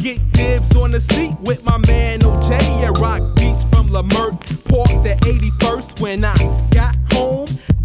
get dibs on the seat with my man OJ. Yeah, rock beats from Leimert Park, the 81st. When I got home,